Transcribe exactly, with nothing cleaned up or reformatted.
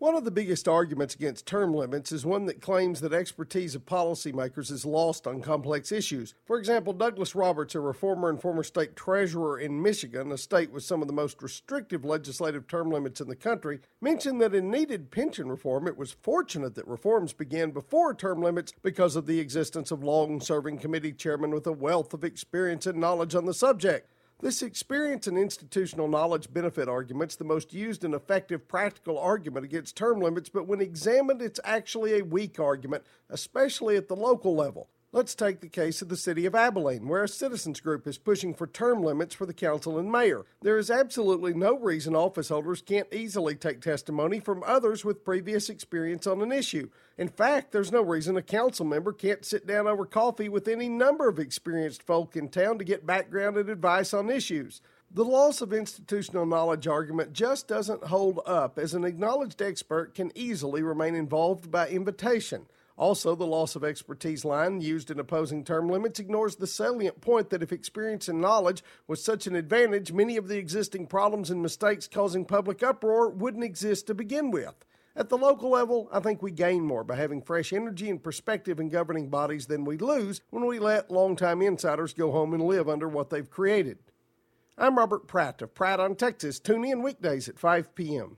One of the biggest arguments against term limits is one that claims that expertise of policymakers is lost on complex issues. For example, Douglas Roberts, a reformer and former state treasurer in Michigan, a state with some of the most restrictive legislative term limits in the country, mentioned that in needed pension reform, it was fortunate that reforms began before term limits because of the existence of long-serving committee chairmen with a wealth of experience and knowledge on the subject. This experience and institutional knowledge benefit argument's the most used and effective practical argument against term limits, but when examined, it's actually a weak argument, especially at the local level. Let's take the case of the city of Abilene, where a citizens group is pushing for term limits for the council and mayor. There is absolutely no reason office holders can't easily take testimony from others with previous experience on an issue. In fact, there's no reason a council member can't sit down over coffee with any number of experienced folk in town to get background and advice on issues. The loss of institutional knowledge argument just doesn't hold up, as an acknowledged expert can easily remain involved by invitation. Also, the loss of expertise line used in opposing term limits ignores the salient point that if experience and knowledge was such an advantage, many of the existing problems and mistakes causing public uproar wouldn't exist to begin with. At the local level, I think we gain more by having fresh energy and perspective in governing bodies than we lose when we let longtime insiders go home and live under what they've created. I'm Robert Pratt of Pratt on Texas. Tune in weekdays at five p.m.